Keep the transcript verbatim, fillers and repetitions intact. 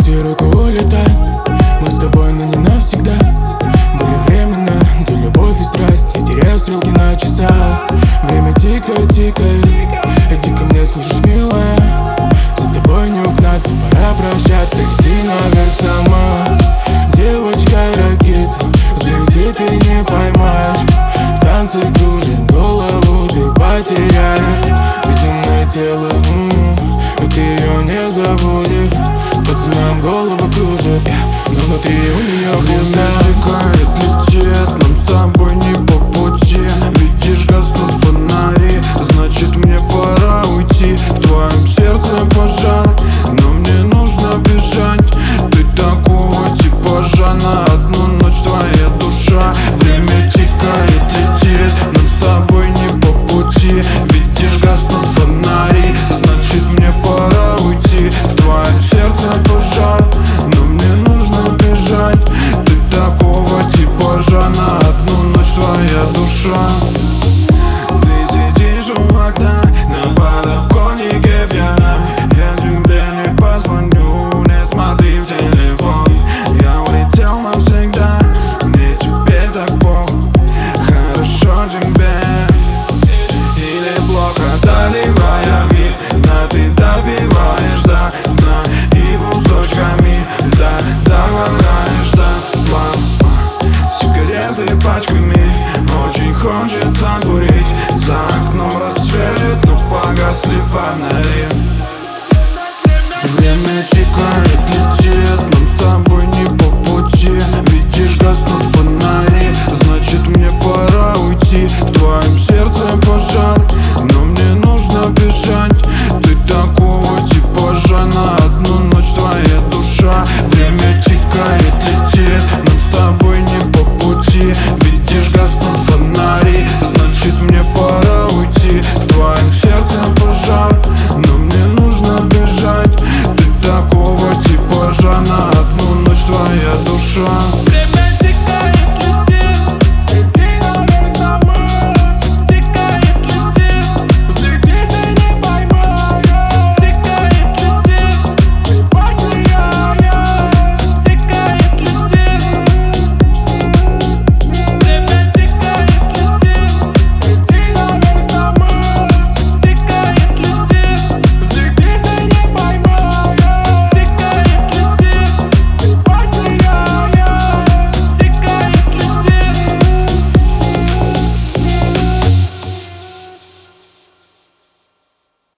Отпусти руку, улетай. Мы с тобой, но не навсегда. Были времена, где любовь и страсть. Я теряю стрелки на часах. Время тикает, тикает. Иди ко мне, слышишь, милая. За тобой не угнаться, пора прощаться. Лети наверх сама, девочка-ракета. Взлети, ты не поймаешь. В танце кружит голову, ты потеряешь. Безумное тело, м-м, и ты ее не забудешь. Пацанам голову кружит, но внутри у нее время текает, летит, нам с тобой не по пути. Видишь, гаснут фонари, значит мне